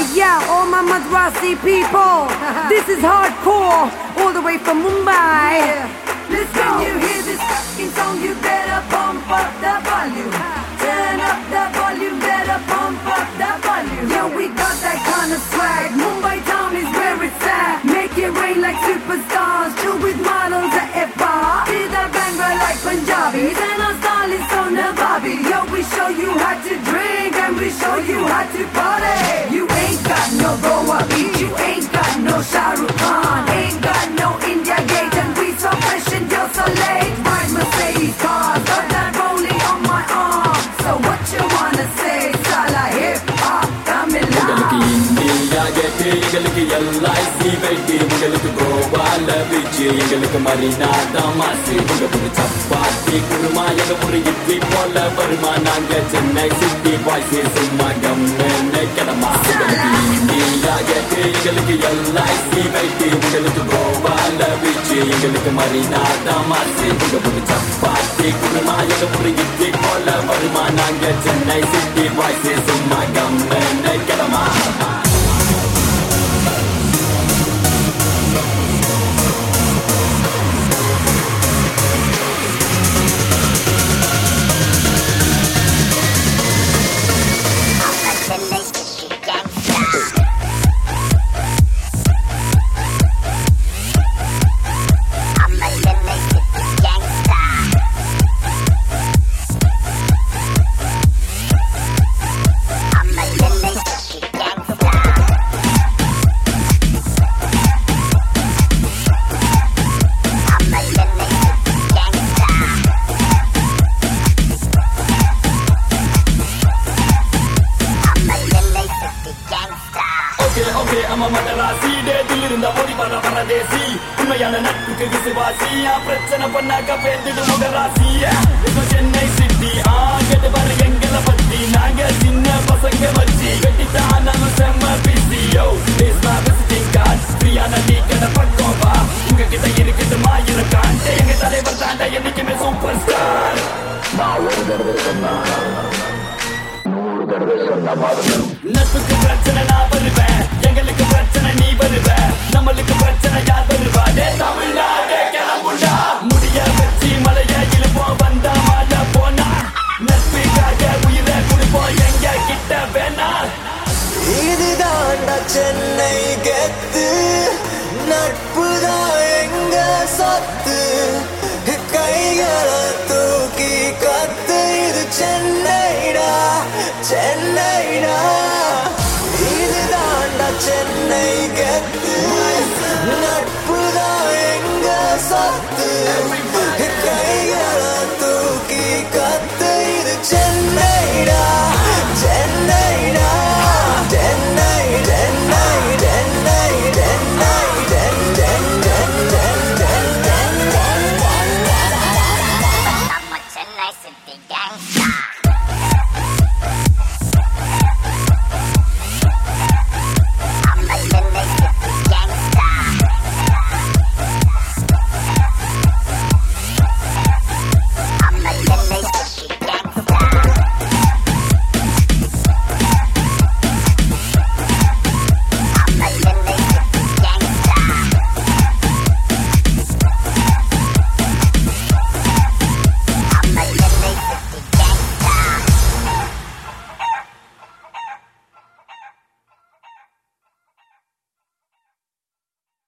yeah, all my Madrasi people. This is hardcore, all the way from Mumbai. Let's go. When you hear this fucking song, you better pump up the volume. Turn up the volume, better pump up the volume. Yeah, we got that kind of swag. Mumbai town is where it's at. Make it rain like superstars. Chill with models at FR. See that banger like Punjabis. And our style is so nababi. Yo, we show you how to drink and we show you how to party. You ain't got no Goa beach. You ain't got no Shah Rukh Khan. Ain't got no India Gate. And we so fresh and you're so late. Ride Mercedes cars. Got that rolling on my arm. So what you wanna say? Sala hip hop, Tamil India Gate, எங்களுக்கு LIC வெட்டி, உங்களுக்கு கோவால beach, எங்களுக்கு Marina தமாசு, உங்க ஒரு சப்பாத்தி குருமா, எங்க ஒரு இட்லி போல வருமா, நாங்க சென்னை சிட்டி பாய்ஸ் சும்மா கம்மென்னு கிளம்பா. India Gate, எங்களுக்கு LIC வெட்டி, உங்களுக்கு கோவால பீச், எங்களுக்கு மரீனா தமாசு, உங்க ஒரு சப்பாத்தி குருமா, எங்க ஒரு இட்லி போல வருமா, நாங்க சென்னை சிட்டி பாய்ஸ் சும்மா கம்மென்னு கிளம்பா. நம்ம மதராசி டேட்டில் இருந்த ஓடி வர வரதேசி உண்மையான நட்புக்கு விசுவாசியா பிரச்சனை பண்ணாக்க பேர்ந்துடு முகராசி இப்போ சென்னை சிட்டி கேட்டு பாரு எங்களை பத்தி நாங்க சின்ன பசங்க வச்சு வெட்டித்தான் நம்ம செம்ம பிசியோ விசிட்டிங் கார்டு ஃப்ரீயான டீ கடை பக்கம் வா உங்ககிட்ட இருக்குது மாயிரம் காண்டே எங்க தலைவர் தாண்டா என்னைக்குமே சூப்பர் ஸ்டார் நான் ஒரு தடவை சொன்னா நட்புக்கு பிரச்சனை நான் வருவேன் எங்களுக்கு பிரச்சனை நீ வருவ நம்மளுக்கு பிரச்சனை யார் வருவா தமிழ்நாடே கிளம்புண்டா முடிய வச்சு மலைய இழுப்போம் வந்தா மாட்ட போனா நட்புக்காக உயிரை கொடுப்போம் எங்க கிட்ட வேணா இதுதாண்டா சென்னை கெத்து நட்புதான் எங்க சொத்து கைகளை தூக்கி கத்து இது சென்னைடா சென்னைடா இதுதாண்டா சென்னை கெத்து